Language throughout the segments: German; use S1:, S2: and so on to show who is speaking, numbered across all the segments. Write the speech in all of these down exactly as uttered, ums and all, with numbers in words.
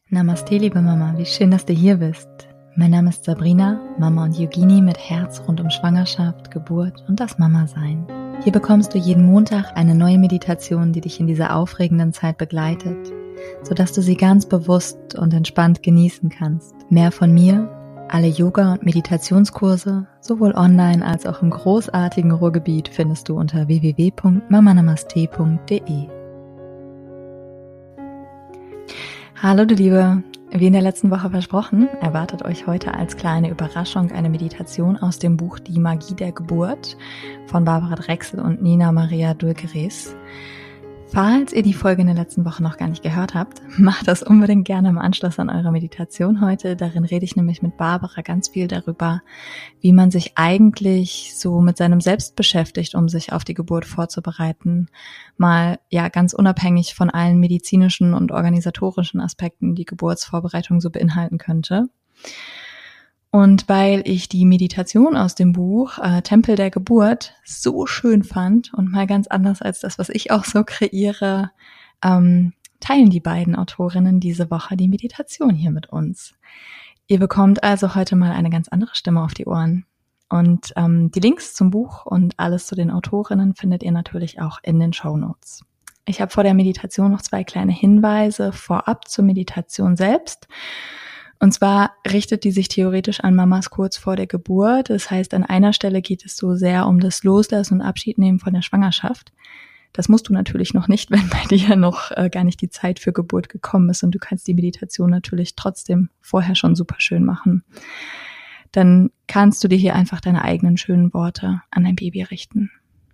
S1: Namaste, liebe Mama, wie schön, dass du hier bist. Mein Name ist Sabrina, Mama und Yogini mit Herz rund um Schwangerschaft, Geburt und das Mama-Sein. Hier bekommst du jeden Montag eine neue Meditation, die dich in dieser aufregenden Zeit begleitet, sodass du sie ganz bewusst und entspannt genießen kannst. Mehr von mir, alle Yoga- und Meditationskurse, sowohl online als auch im großartigen Ruhrgebiet, findest du unter w w w punkt mama namaste punkt d e. Hallo du Liebe, wie in der letzten Woche versprochen, erwartet euch heute als kleine Überraschung eine Meditation aus dem Buch Die Magie der Geburt von Barbara Drechsel und Nina Maria Dulkeres. Falls ihr die Folge in der letzten Woche noch gar nicht gehört habt, macht das unbedingt gerne im Anschluss an eure Meditation heute. Darin rede ich nämlich mit Barbara ganz viel darüber, wie man sich eigentlich so mit seinem Selbst beschäftigt, um sich auf die Geburt vorzubereiten. Mal ja ganz unabhängig von allen medizinischen und organisatorischen Aspekten, die Geburtsvorbereitung so beinhalten könnte. Und weil ich die Meditation aus dem Buch äh, Tempel der Geburt so schön fand und mal ganz anders als das, was ich auch so kreiere, ähm, teilen die beiden Autorinnen diese Woche die Meditation hier mit uns. Ihr bekommt also heute mal eine ganz andere Stimme auf die Ohren. Und ähm, die Links zum Buch und alles zu den Autorinnen findet ihr natürlich auch in den Shownotes. Ich habe vor der Meditation noch zwei kleine Hinweise vorab zur Meditation selbst. Und zwar richtet die sich theoretisch an Mamas kurz vor der Geburt. Das heißt, an einer Stelle geht es so sehr um das Loslassen und Abschiednehmen von der Schwangerschaft. Das musst du natürlich noch nicht, wenn bei dir noch äh, gar nicht die Zeit für Geburt gekommen ist. Und du kannst die Meditation natürlich trotzdem vorher schon super schön machen. Dann kannst du dir hier einfach deine eigenen schönen Worte an dein Baby richten.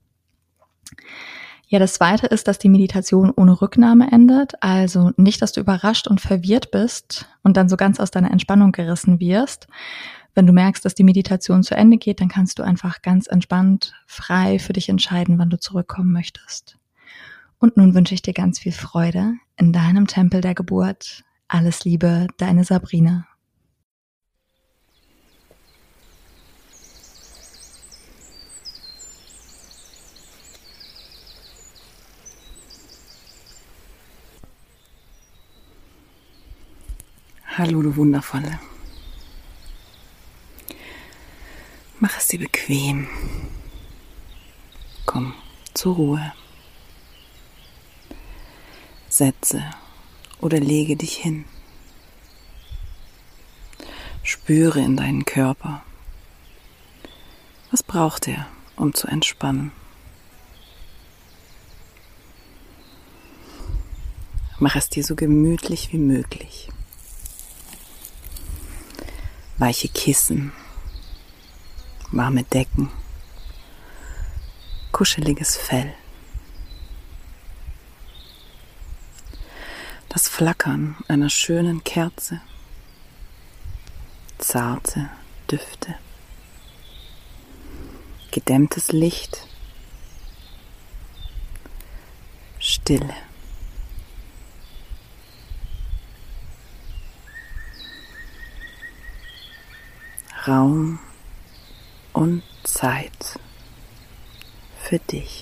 S1: Ja, das Zweite ist, dass die Meditation ohne Rücknahme endet. Also nicht, dass du überrascht und verwirrt bist und dann so ganz aus deiner Entspannung gerissen wirst. Wenn du merkst, dass die Meditation zu Ende geht, dann kannst du einfach ganz entspannt, frei für dich entscheiden, wann du zurückkommen möchtest. Und nun wünsche ich dir ganz viel Freude in deinem Tempel der Geburt. Alles Liebe, deine Sabrina.
S2: Hallo, du Wundervolle. Mach es dir bequem. Komm zur Ruhe. Setze oder lege dich hin. Spüre in deinen Körper. Was braucht er, um zu entspannen? Mach es dir so gemütlich wie möglich. Weiche Kissen, warme Decken, kuscheliges Fell. Das Flackern einer schönen Kerze, zarte Düfte, gedämmtes Licht, Stille. Raum und Zeit für dich.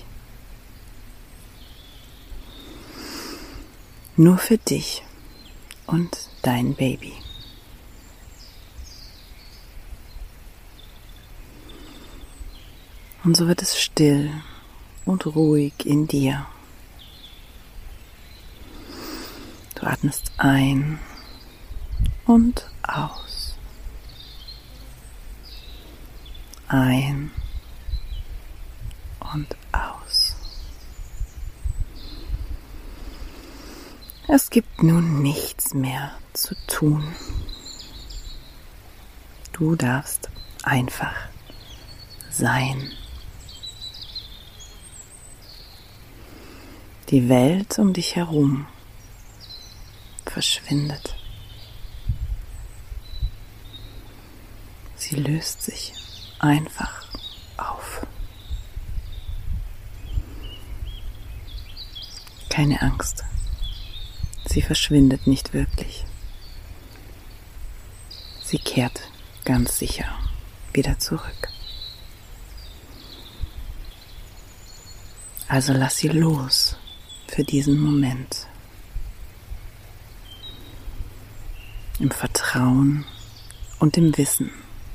S2: Nur für dich und dein Baby. Und so wird es still und ruhig in dir. Du atmest ein und aus. Ein und aus. Es gibt nun nichts mehr zu tun. Du darfst einfach sein. Die Welt um dich herum verschwindet. Sie löst sich einfach auf. Keine Angst. Sie verschwindet nicht wirklich. Sie kehrt ganz sicher wieder zurück. Also lass sie los für diesen Moment. im Vertrauen und im Wissen,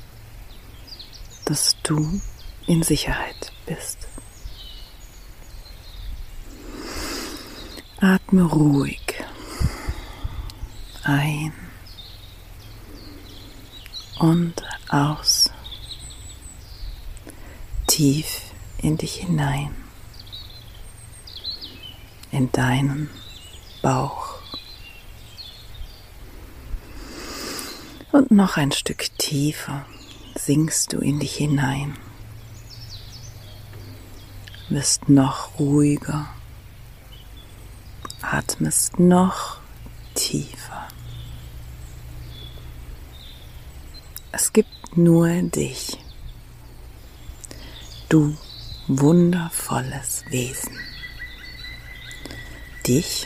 S2: dass du in Sicherheit bist. Atme ruhig ein und aus, tief in dich hinein, in deinen Bauch. Und noch ein Stück tiefer sinkst du in dich hinein, wirst noch ruhiger, atmest noch tiefer. Es gibt nur dich, du wundervolles Wesen. Dich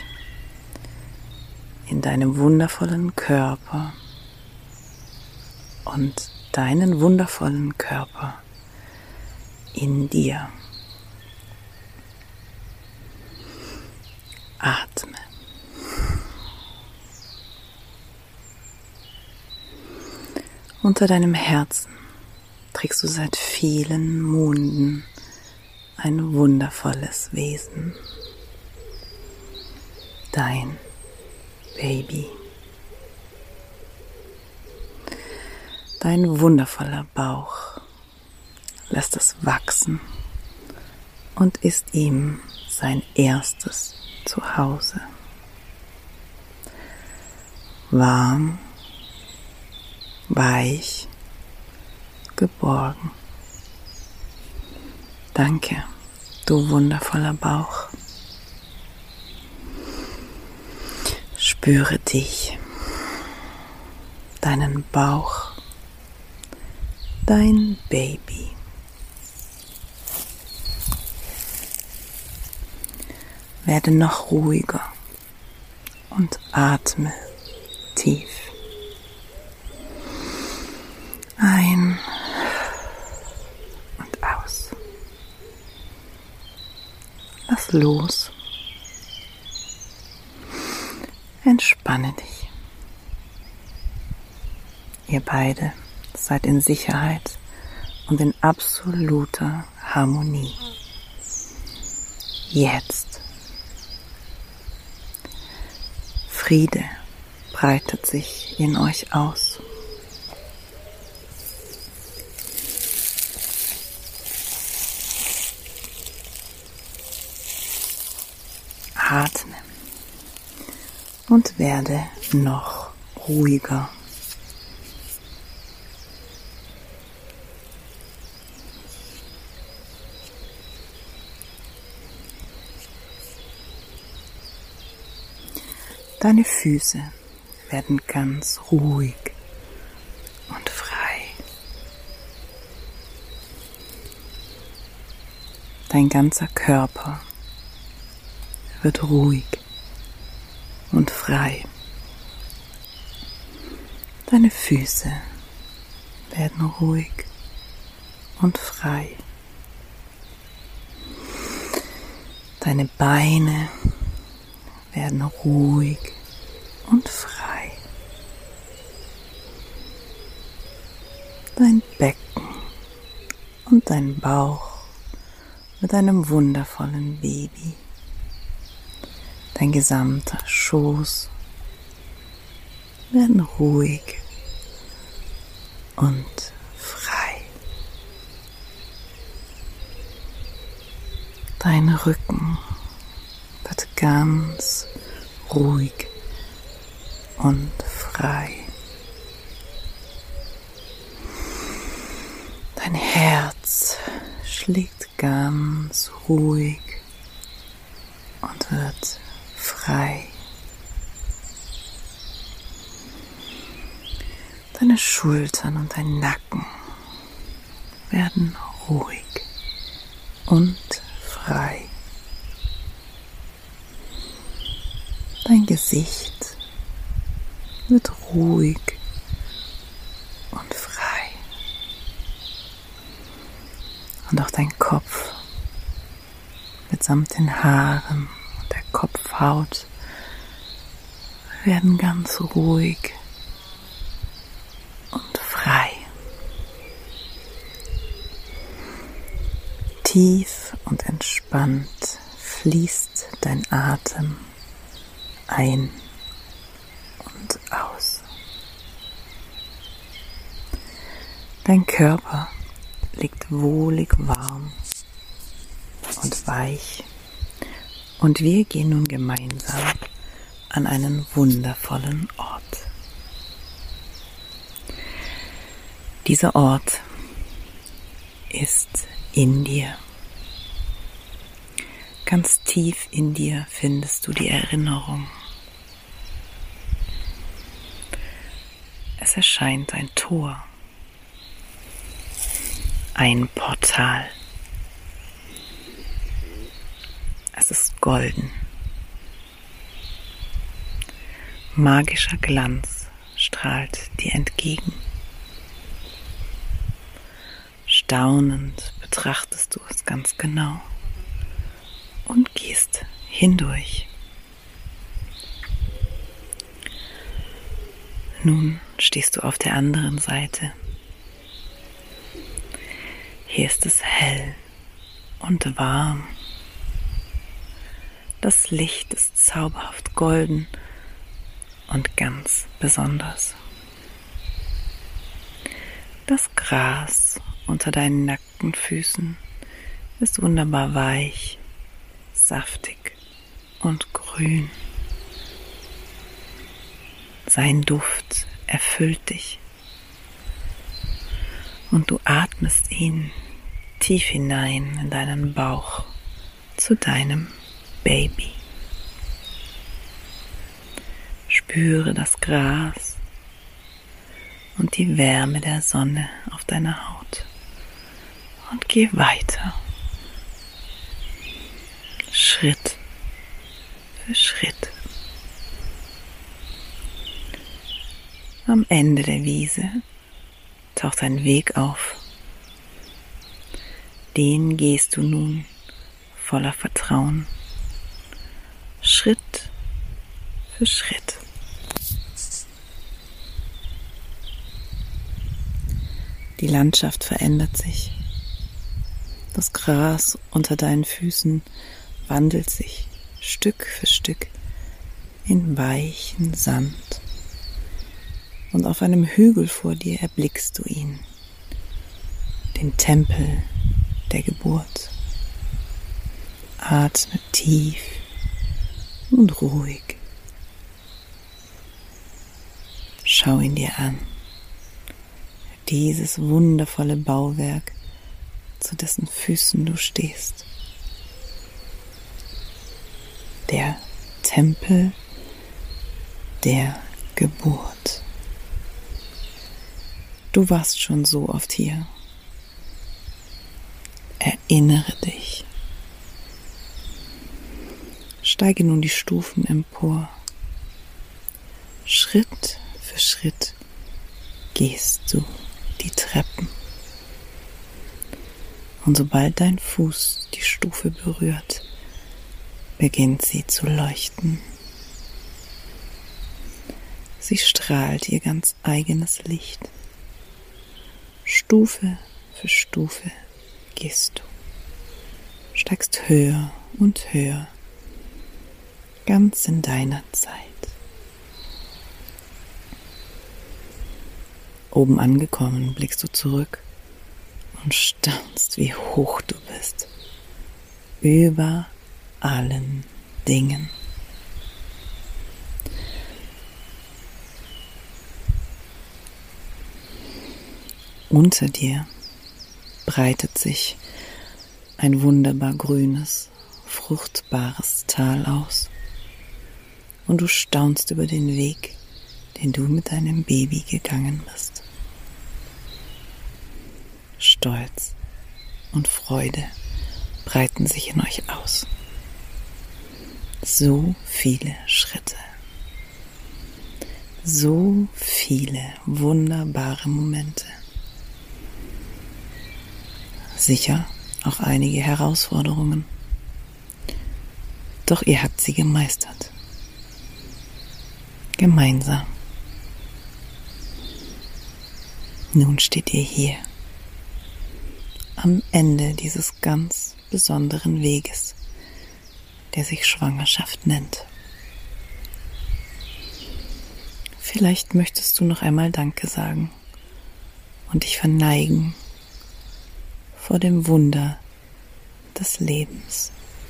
S2: in deinem wundervollen Körper und deinen wundervollen Körper in dir. Atme. Unter deinem Herzen trägst du seit vielen Monden ein wundervolles Wesen. Dein Baby. Dein wundervoller Bauch lässt es wachsen und ist ihm sein erstes Zuhause. Warm, weich, geborgen. Danke, du wundervoller Bauch. Spüre dich, deinen Bauch, dein Baby. Werde noch ruhiger und atme tief. Ein und aus. Lass los. Entspanne dich. Ihr beide seid in Sicherheit und in absoluter Harmonie. Jetzt. Friede breitet sich in euch aus. Atme und werde noch ruhiger. Deine Füße werden ganz ruhig und frei. Dein ganzer Körper wird ruhig und frei. Deine Füße werden ruhig und frei. Deine Beine werden ruhig und frei. Dein Becken und dein Bauch mit einem wundervollen Baby. Dein gesamter Schoß werden ruhig und frei. Dein Rücken wird ganz ruhig und frei. Dein Herz schlägt ganz ruhig und wird frei. Deine Schultern und dein Nacken werden ruhig und frei. Dein Gesicht wird ruhig und frei. Und auch dein Kopf mitsamt den Haaren und der Kopfhaut werden ganz ruhig Tief und entspannt fließt dein Atem ein und aus. Dein Körper liegt wohlig warm und weich und wir gehen nun gemeinsam an einen wundervollen Ort. Dieser Ort ist in dir. Ganz tief in dir findest du die Erinnerung. Es erscheint ein Tor, ein Portal. Es ist golden. Magischer Glanz strahlt dir entgegen. Staunend betrachtest du es ganz genau und gehst hindurch. Nun stehst du auf der anderen Seite. Hier ist es hell und warm. Das Licht ist zauberhaft golden und ganz besonders. Das Gras unter deinen nackten Füßen ist wunderbar weich, saftig und grün. Sein Duft erfüllt dich und du atmest ihn tief hinein in deinen Bauch zu deinem Baby. Spüre das Gras und die Wärme der Sonne auf deiner Haut und geh weiter, Schritt für Schritt. Am Ende der Wiese taucht ein Weg auf. Den gehst du nun voller Vertrauen, Schritt für Schritt. Die Landschaft verändert sich. Das Gras unter deinen Füßen wandelt sich Stück für Stück in weichen Sand. Und auf einem Hügel vor dir erblickst du ihn, den Tempel der Geburt. Atme tief und ruhig. Schau ihn dir an. Dieses wundervolle Bauwerk, zu dessen Füßen du stehst. Der Tempel der Geburt. Du warst schon so oft hier. Erinnere dich. Steige nun die Stufen empor. Schritt für Schritt gehst du die Treppen. Und sobald dein Fuß die Stufe berührt, beginnt sie zu leuchten. Sie strahlt ihr ganz eigenes Licht. Stufe für Stufe gehst du, steigst höher und höher, ganz in deiner Zeit. Oben angekommen blickst du zurück und staunst, wie hoch du bist, über allen Dingen. Unter dir breitet sich ein wunderbar grünes, fruchtbares Tal aus und du staunst über den Weg, den du mit deinem Baby gegangen bist. Stolz und Freude breiten sich in euch aus. So viele Schritte, so viele wunderbare Momente. Sicher auch einige Herausforderungen, doch ihr habt sie gemeistert. Gemeinsam. Nun steht ihr hier, am Ende dieses ganz besonderen Weges, der sich Schwangerschaft nennt. Vielleicht möchtest du noch einmal Danke sagen und dich verneigen vor dem Wunder des Lebens.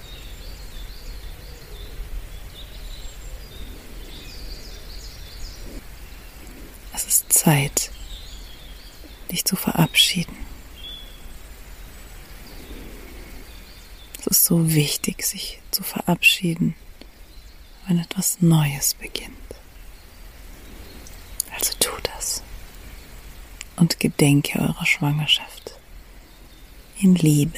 S2: Es ist Zeit, dich zu verabschieden. Es ist so wichtig, sich zu verabschieden, wenn etwas Neues beginnt. Also tu das und gedenke eurer Schwangerschaft in Liebe.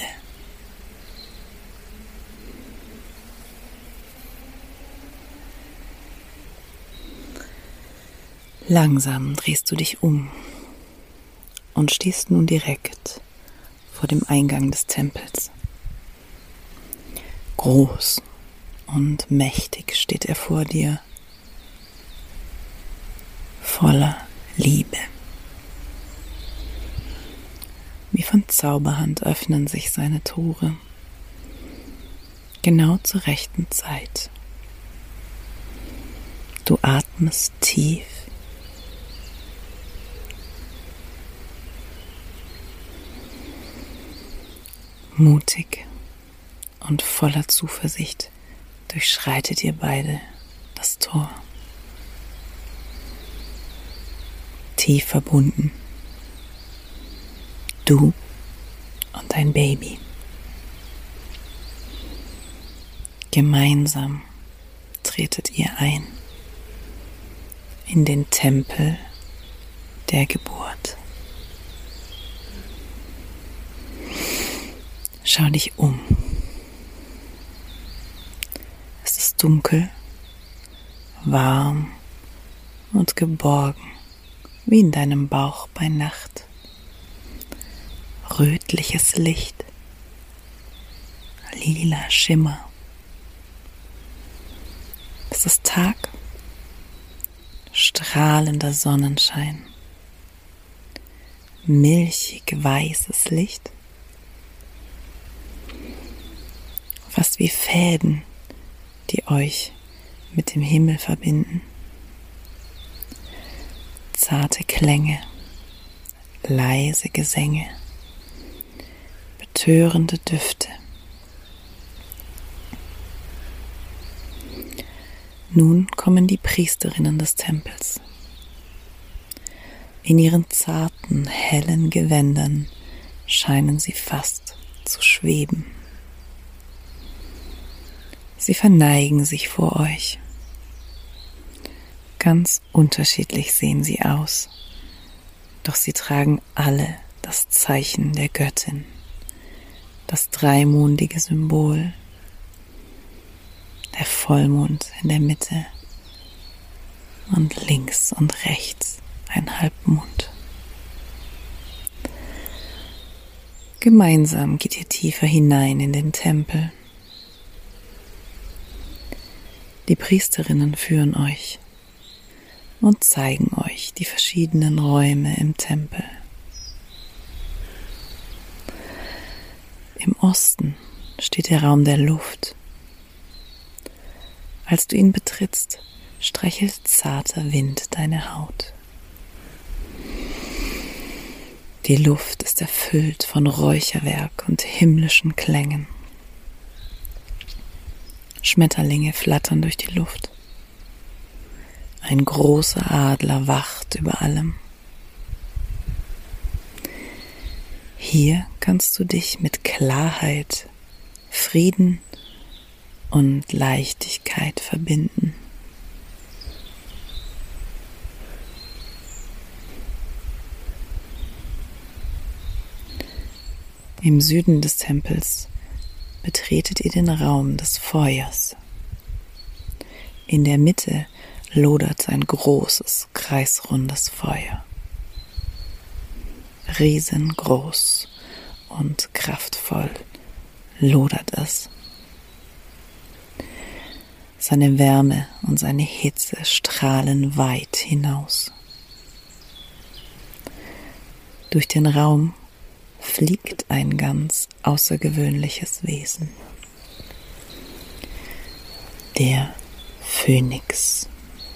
S2: Langsam drehst du dich um und stehst nun direkt vor dem Eingang des Tempels. Groß und mächtig steht er vor dir, voller Liebe. Wie von Zauberhand öffnen sich seine Tore, genau zur rechten Zeit. Du atmest tief mutig und voller Zuversicht durchschreitet ihr beide das Tor. Tief verbunden. Du und dein Baby. Gemeinsam tretet ihr ein in den Tempel der Geburt. Schau dich um. Es ist dunkel, warm und geborgen, wie in deinem Bauch bei Nacht. Rötliches Licht, lila Schimmer. Es ist Tag, strahlender Sonnenschein, milchig weißes Licht, fast wie Fäden, die euch mit dem Himmel verbinden. Zarte Klänge, leise Gesänge, betörende Düfte. Nun kommen die Priesterinnen des Tempels. In ihren zarten, hellen Gewändern scheinen sie fast zu schweben. Sie verneigen sich vor euch. Ganz unterschiedlich sehen sie aus, doch sie tragen alle das Zeichen der Göttin, das dreimondige Symbol, der Vollmond in der Mitte und links und rechts ein Halbmond. Gemeinsam geht ihr tiefer hinein in den Tempel. Die Priesterinnen führen euch und zeigen euch die verschiedenen Räume im Tempel. Im Osten steht der Raum der Luft. Als du ihn betrittst, streichelt zarter Wind deine Haut. Die Luft ist erfüllt von Räucherwerk und himmlischen Klängen. Schmetterlinge flattern durch die Luft. Ein großer Adler wacht über allem. Hier kannst du dich mit Klarheit, Frieden und Leichtigkeit verbinden. Im Süden des Tempels betretet ihr den Raum des Feuers. In der Mitte lodert ein großes, kreisrundes Feuer. Riesengroß und kraftvoll lodert es. Seine Wärme und seine Hitze strahlen weit hinaus. Durch den Raum fliegt ein ganz außergewöhnliches Wesen. Der Phönix.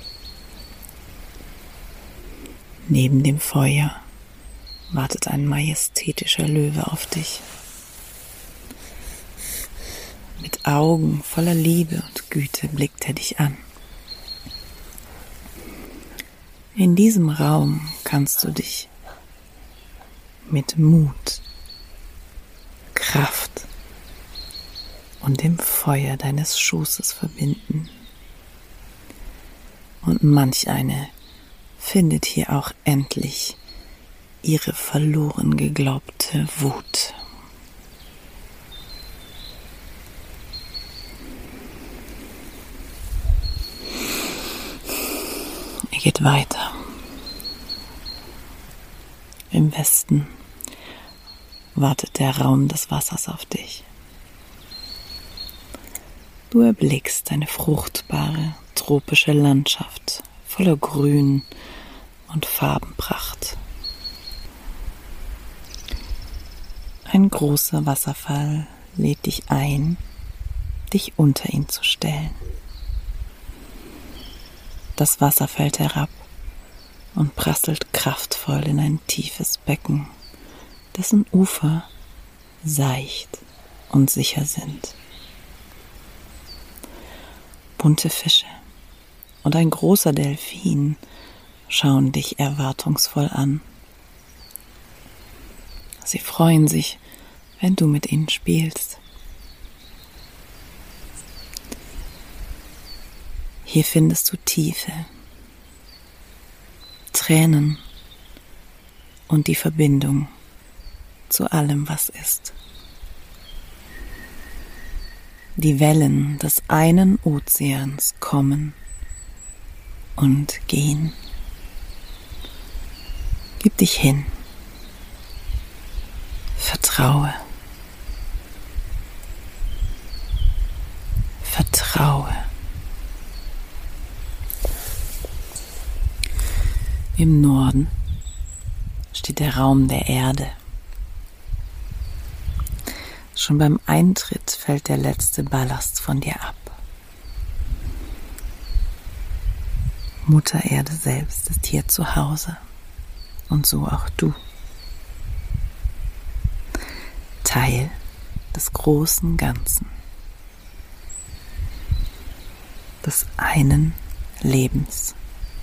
S2: Neben dem Feuer wartet ein majestätischer Löwe auf dich. Mit Augen voller Liebe und Güte blickt er dich an. In diesem Raum kannst du dich mit Mut, Kraft und dem Feuer deines Schoßes verbinden. Und manch eine findet hier auch endlich ihre verloren geglaubte Wut. Ihr geht weiter. Im Westen wartet der Raum des Wassers auf dich. Du erblickst eine fruchtbare, tropische Landschaft voller Grün und Farbenpracht. Ein großer Wasserfall lädt dich ein, dich unter ihn zu stellen. Das Wasser fällt herab und prasselt kraftvoll in ein tiefes Becken, dessen Ufer seicht und sicher sind. Bunte Fische und ein großer Delfin schauen dich erwartungsvoll an. Sie freuen sich, wenn du mit ihnen spielst. Hier findest du Tiefe, Tränen und die Verbindung zu allem, was ist. Die Wellen des einen Ozeans kommen und gehen. Gib dich hin. Vertraue. Vertraue. Im Norden steht der Raum der Erde. Schon beim Eintritt fällt der letzte Ballast von dir ab. Mutter Erde selbst ist hier zu Hause und so auch du. Teil des großen Ganzen, des einen Lebens.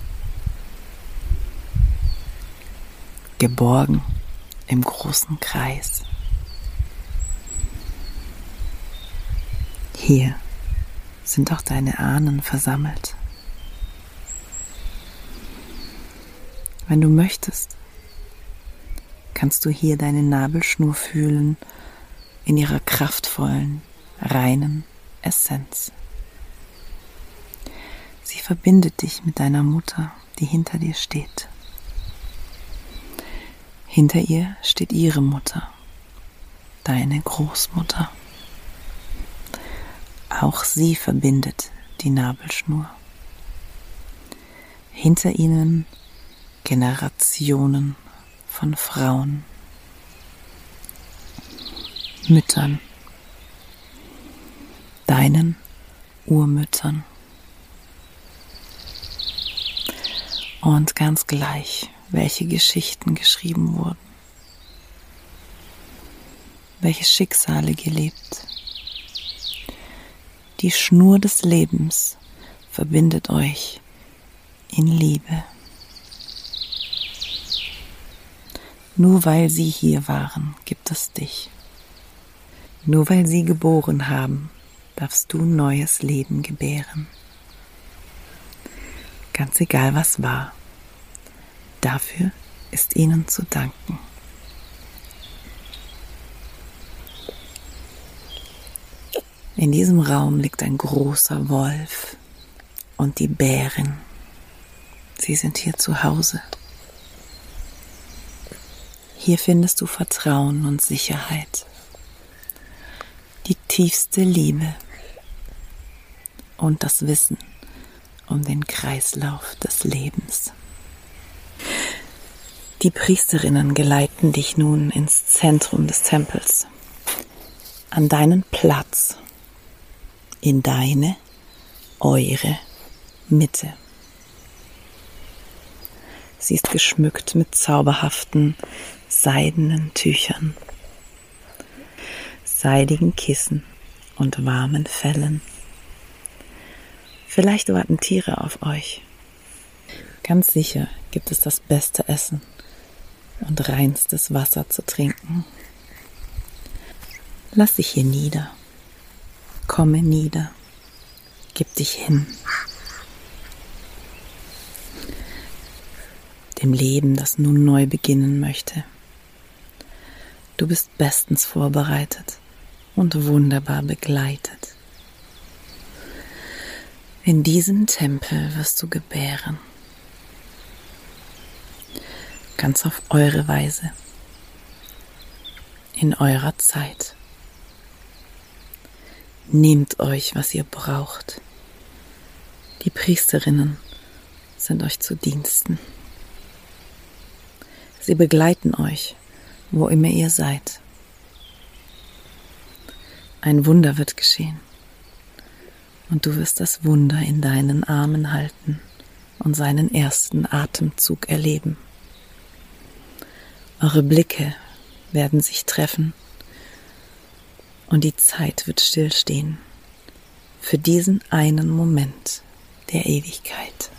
S2: Geborgen im großen Kreis. Hier sind auch deine Ahnen versammelt. Wenn du möchtest, kannst du hier deine Nabelschnur fühlen in ihrer kraftvollen, reinen Essenz. Sie verbindet dich mit deiner Mutter, die hinter dir steht. Hinter ihr steht ihre Mutter, deine Großmutter. Auch sie verbindet die Nabelschnur. Hinter ihnen Generationen von Frauen, Müttern, deinen Urmüttern. Und ganz gleich, welche Geschichten geschrieben wurden, welche Schicksale gelebt. Die Schnur des Lebens verbindet euch in Liebe. Nur weil sie hier waren, gibt es dich. Nur weil sie geboren haben, darfst du neues Leben gebären. Ganz egal, was war. Dafür ist ihnen zu danken. In diesem Raum liegt ein großer Wolf und die Bärin. Sie sind hier zu Hause. Hier findest du Vertrauen und Sicherheit, die tiefste Liebe und das Wissen um den Kreislauf des Lebens. Die Priesterinnen geleiten dich nun ins Zentrum des Tempels. an deinen Platz, in deine, eure Mitte. Sie ist geschmückt mit zauberhaften, seidenen Tüchern, seidigen Kissen und warmen Fellen. Vielleicht warten Tiere auf euch. Ganz sicher gibt es das beste Essen und reinstes Wasser zu trinken. Lass dich hier nieder. Komme nieder. Gib dich hin. Dem Leben, das nun neu beginnen möchte. Du bist bestens vorbereitet und wunderbar begleitet. In diesem Tempel wirst du gebären. Ganz auf eure Weise. In eurer Zeit. Nehmt euch, was ihr braucht. Die Priesterinnen sind euch zu Diensten. Sie begleiten euch, wo immer ihr seid. Ein Wunder wird geschehen. Und du wirst das Wunder in deinen Armen halten und seinen ersten Atemzug erleben. Eure Blicke werden sich treffen und die Zeit wird stillstehen für diesen einen Moment der Ewigkeit.